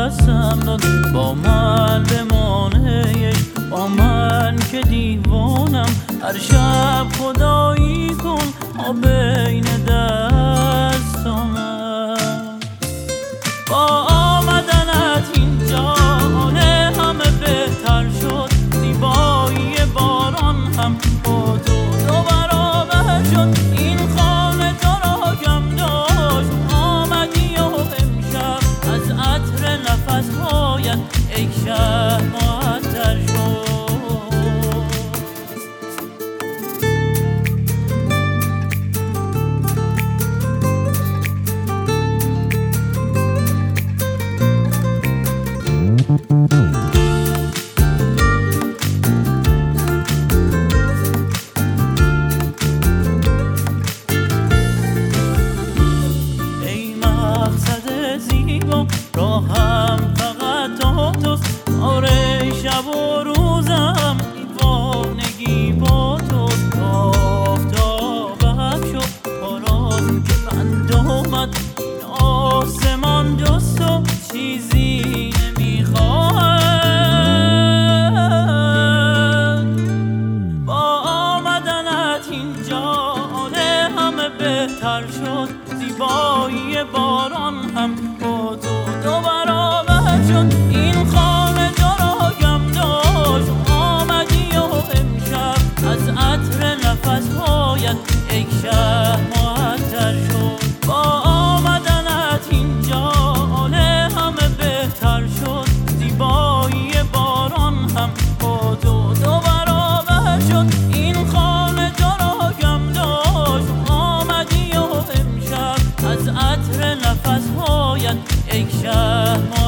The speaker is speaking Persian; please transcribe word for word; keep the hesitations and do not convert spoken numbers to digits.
دستم داد با من بمانه، با من که دیوانم. هر شب خدایی کن ما بین دستانم. با آمدنت اینجا حاله همه بهتر شد، زیبایی باران هم با تو دو برابر شد. این خانه تو را کم داشت، آمدی و امشب از عطر نفسهایت ای شهر معطر شد. ای مقصد زیبا راهم فقط تو توست، آره شب و روزم دیوانگی با توست. آفتابم شد باراز که بند آمد، این آسمان جست و چیزی نمیخواهد. با آمدنت اینجا حاله همه بهتر شد، زیبایی باران هم با تو دو برابر شد. این خانه تو را کم داشت، آمدی و امشب از عطر نفسهایت ای شهر معطر شد. با آمدنت اینجا حاله همه بهتر شد، زیبایی باران هم با تو دو برابر شد. این خانه تو را کم داشت، آمدی و امشب از عطر نفسهایت ای شهر